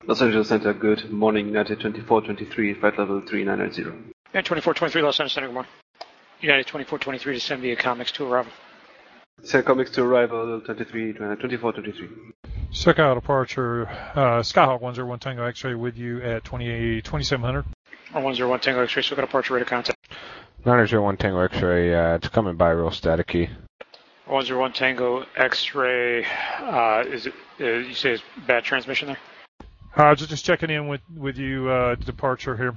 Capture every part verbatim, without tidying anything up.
Los Angeles Center, good morning. United twenty-four twenty-three, flight level three nine nine zero. United twenty-four twenty-three, Los Angeles Center, good morning. United twenty-four twenty-three, descend via Comics to arrival. Descend Comics to arrival, twenty-three, twenty-four twenty-three. SoCal departure, uh, Skyhawk one zero one Tango X-ray with you at twenty-seven hundred. Or one zero one Tango X-ray, SoCal departure, radar contact. nine zero one Tango X-ray, uh, it's coming by real staticky. one zero one Tango X-ray, uh, is it, uh, you say it's bad transmission there? Uh, just, just checking in with, with you, uh, departure here.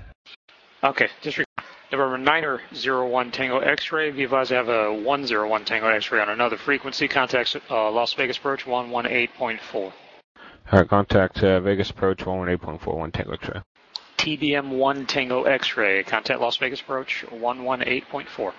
Okay, just re- November nine zero one Tango X-ray, be advised to have a one zero one Tango X-ray on another frequency, contact uh, Las Vegas approach one one eight point four. Alright, contact uh, Vegas approach one one eight point four one Tango X-ray. T B M one Tango X-ray, contact Las Vegas approach one one eight point four.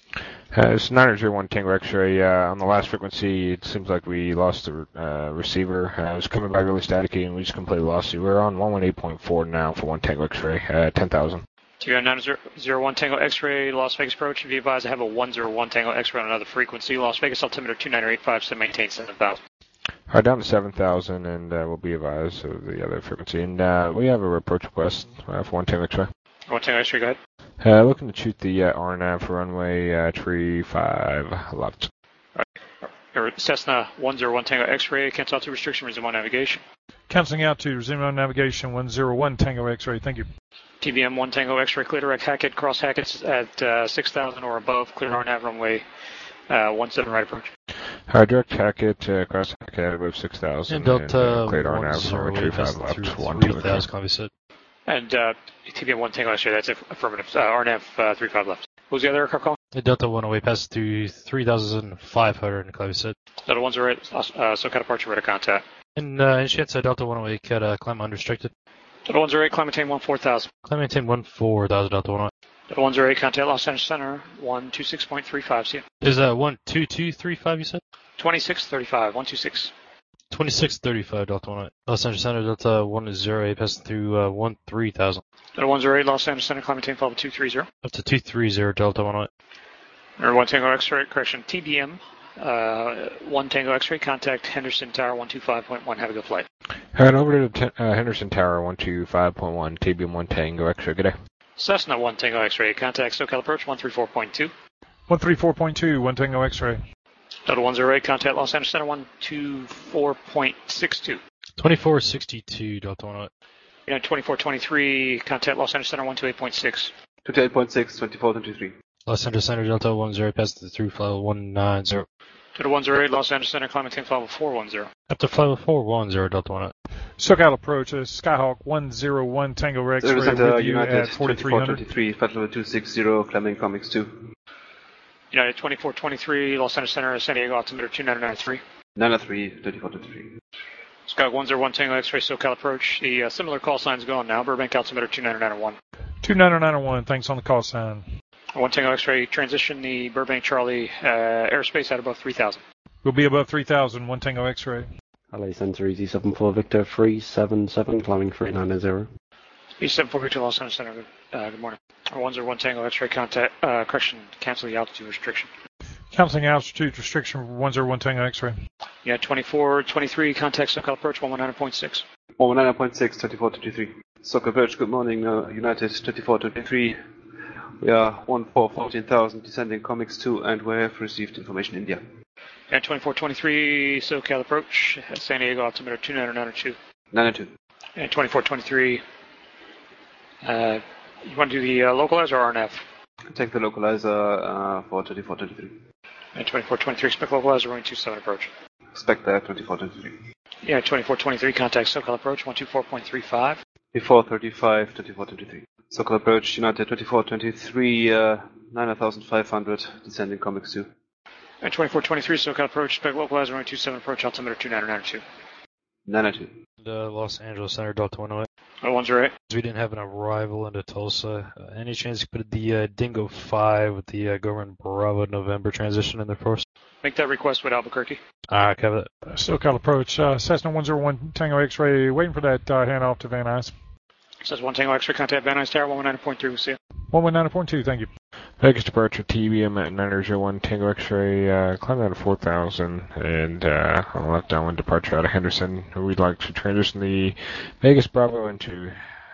Uh, it's nine zero one Tango X-ray. Uh, on the last frequency, it seems like we lost the uh, receiver. Uh, it was coming by really staticky, and we just completely lost it. We're on one one eight point four now for one Tango X-ray, uh, ten thousand. T B M nine zero one Tango X-ray, Las Vegas approach. Be advised to have a one zero one Tango X-ray on another frequency. Las Vegas altimeter two nine eight five, so maintain seven thousand. All right, down to seven thousand, and uh, we'll be advised of the other frequency. And uh, we have a approach request uh, for one Tango X-ray. one Tango X-ray, go ahead. Uh, looking to shoot the uh, R NAV for runway uh, three five left. All right. Cessna one zero one Tango X-ray, cancel out to restriction, resume on navigation. Canceling out to resume on navigation one zero one Tango X-ray, thank you. T B M one Tango X-ray, clear direct Hackett, cross Hackett's at uh, six thousand or above, clear R NAV runway uh, one seven right approach. All right, direct Hackett, uh, cross Hackett above six thousand. And Delta and, uh, cleared R NAV runway three five left, one Tango X-ray. And uh, T B M one Tango X-ray, that's affirmative. Uh, R NAV uh, three five left. What was the other aircraft call? The Delta one away passes through three thousand five hundred, Clavy said. Delta one's right, uh, SoCal departure, radar contact. And uh, in chance, uh, Delta one away can uh, climb unrestricted. Delta one's right, climb maintain one four thousand. Climb maintain one four thousand, Delta one away. Delta one's right, contact Los Angeles Center, one two six point three five, see ya. Is that one two two three five, you said? twenty-six thirty-five, one two six. twenty-six thirty-five, Delta one away. Los Angeles Center, Delta one zero eight, passing through uh, one three thousand. Delta one zero eight, Los Angeles Center, climb maintain level two three zero. Up to two three zero, Delta one away. Or one Tango X-ray, correction, T B M, uh, one Tango X-ray, contact Henderson Tower one two five point one, have a good flight. All right, over to t- uh, Henderson Tower one two five point one, T B M one Tango X-ray, good day. Cessna one Tango X-ray, contact SoCal approach one three four point two. one three four point two, one Tango X-ray. Delta one zero eight, contact Los Angeles Center one two four point six two. twenty-four sixty-two, Delta one away. United twenty-four twenty-three, contact Los Angeles Center one two eight point six. twenty-eight point six, twenty-four twenty-three. Los Angeles Center, Delta one zero eight, passes through flight level one nine zero. Delta one zero eight, Los Angeles Center, climb maintain flight level four one zero. Up to flight level four one zero, Delta one away. SoCal approach, uh, Skyhawk one zero one Tango X-ray with Center, you United at forty-three twenty-four hundred. twenty-three, flight level two six zero, Fleming Comics two. United twenty-four twenty-three, Los Angeles Center, San Diego altimeter two nine nine three. nine oh three, thirty-four twenty-three. Skyhawk one zero one Tango X-ray, SoCal approach. The uh, similar call sign's going now. Burbank altimeter two nine nine one. two nine nine one, thanks on the call sign. one Tango X-ray, transition the Burbank Charlie uh, airspace at above three thousand. We'll be above three thousand, one Tango X-ray. L A Center Easy seven four Victor three seven seven, climbing three nine zero. E seven four Victor, Los Angeles Center, good, uh, good morning. one zero one Tango X-ray, contact, uh, correction, cancel the altitude restriction. Canceling altitude restriction for one zero one Tango X-ray. Yeah, twenty-four twenty-three, contact SoCal approach one one nine point six. one one nine point six, twenty-four twenty-three. SoCal approach, good morning, uh, United twenty-four twenty-three. We are one four fourteen thousand, descending Comics two, and we have received information India. Yeah, twenty-four twenty-three, SoCal approach, San Diego altimeter two nine nine two. nine oh two. And twenty-four twenty-three, uh, you want to do the uh, localizer or R N F? Take the localizer uh, for twenty-four twenty-three. And twenty-four twenty-three, expect localizer running two seven approach. Expect that, twenty-four twenty-three. Yeah, twenty-four twenty-three, contact SoCal approach one two four point three five. Before thirty-five, twenty-four twenty-three. SoCal approach, United twenty-four twenty-three, uh, nine thousand five hundred, descending Comics two. And twenty-four twenty-three, SoCal approach, expect localizer running two seven approach, altimeter two nine nine two. nine oh two. The Los Angeles Center, Delta one away. Oh, one zero eight. We didn't have an arrival into Tulsa. Uh, any chance you could put the uh, Dingo five with the uh, Government Bravo November transition in there for us? Make that request with Albuquerque. Ah, cover that. Uh, SoCal approach, uh, Cessna one zero one Tango X-ray, waiting for that uh, handoff to Van Nuys. Says one Tango X-ray, contact Van Nuys Tower one one nine point three, we'll see you. one one nine point two, thank you. Vegas departure T B M at nine zero one Tango X-ray, uh, climb out of four thousand, and uh, on the left downwind departure out of Henderson. We'd like to transition the Vegas Bravo into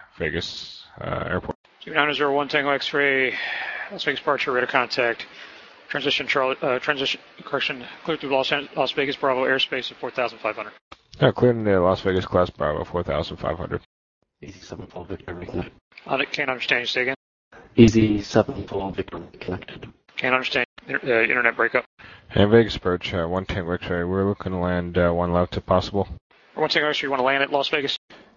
Vegas uh, Airport. nine zero one Tango X-ray, Las Vegas departure, radar contact. Transition, Charlotte, uh, transition, correction, clear through Los, Las Vegas Bravo airspace at four thousand five hundred. Uh, cleared in the Las Vegas class Bravo, four thousand five hundred. Easy seven four Victor reconnect. I can't understand you. Say again. Easy seven four Victor connected. Can't understand. Inter- uh, internet breakup. And Vegas approach, uh, one Tango X-ray. We're looking to land uh, one left if possible. Or one Tango X-ray, you want to land at Las Vegas?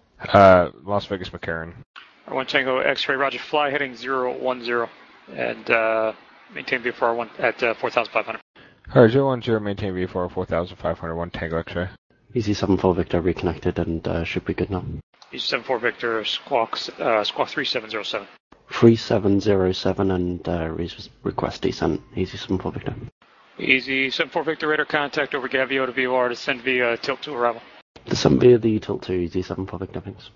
Uh, Las Vegas McCarran. Or one Tango X-ray, Roger, fly heading zero one zero. And uh, maintain V F R one at uh, four thousand five hundred. Alright, zero one zero, maintain V F R four thousand five hundred, one Tango X-ray. Easy seven four Victor reconnected and uh, should be good now. Easy seven four Victor, squawk, uh, squawk three seven zero seven. three seven zero seven and uh, re- request descent. Easy seven four Victor. Easy seven four Victor, radar contact over Gavio to V O R to send via tilt to arrival. Descent via the tilt to Easy seven four Victor, thanks.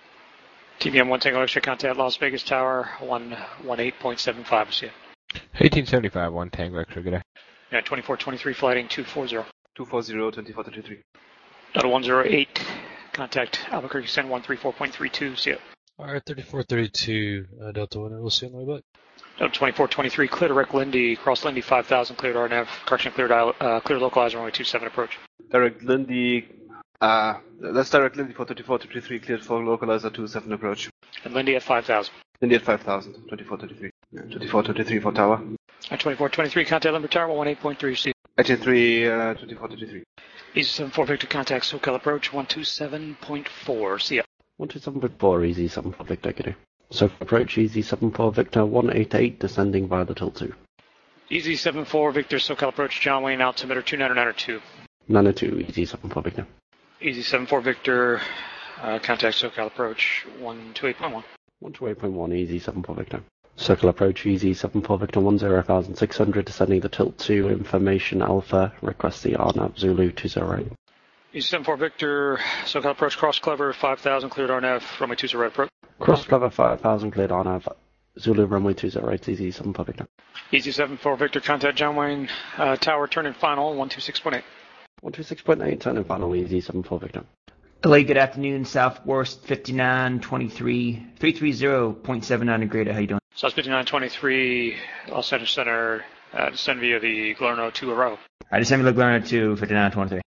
T B M one Tango X-ray, contact Las Vegas Tower, one eighteen point seven five, see it. eighteen seventy-five, one Tango X-ray, good day. Yeah, twenty-four twenty-three, flighting two forty. two forty, twenty-four thirty-three. Delta one zero eight, contact Albuquerque, send one thirty-four point three two, see it. Alright, thirty-four thirty-two, uh, Delta one, we'll see you on the way back. Delta twenty-four twenty-three, clear direct Lindy, cross Lindy five thousand, cleared R N F, correction, cleared, uh, clear localizer, runway two seven approach. Direct Lindy, uh, that's direct Lindy for thirty-four thirty-three, cleared for localizer two seven approach. And Lindy at five thousand. Lindy at five thousand, twenty-four thirty-three. twenty-four thirty-three for tower. At twenty-four twenty-three, contact Limber Tower, one eighteen point three, see it. eighty-three, uh, twenty-four thirty-three. Easy seven four Victor, contact SoCal approach, one two seven point four, see ya. one two seven four Easy seven four Victor, good day. So approach Easy seven four Victor one eight eight, descending via the tilt two. Easy seven four Victor, SoCal approach, John Wayne, altimeter two nine nine two. nine oh two, Easy seven four Victor. Easy seven four Victor, uh, contact SoCal approach, one two eight point one. one two eight point one, Easy seven four Victor. Circle approach Easy seven four Victor one zero thousand six hundred, descending the tilt two, information Alpha, request the R N A V Zulu two zero eight. Easy seven four Victor, SoCal approach, cross Clever, five thousand, cleared R N F, runway two zero approach. Cross Clever five thousand, cleared R N A V Zulu runway two zero eight, Easy seven four Victor. Easy seven four Victor, contact John Wayne, uh, Tower, turn in final, one two six point eight. one two six point eight, turn in final, Easy seven four Victor. L A, good afternoon, Southwest fifty-nine twenty-three, three thirty point seven nine Negrita, how you doing? South fifty-nine twenty-three, Los Angeles Center, uh, descend via the Glerno to arrival. I just sent me the Glerno to fifty-nine twenty-three.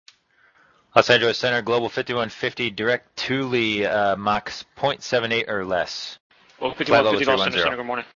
Los Angeles Center, Global fifty-one fifty, direct to Lee, uh, Mach zero point seven eight or less. Well, fifty-one fifty, Flight Los level Angeles Center, good morning.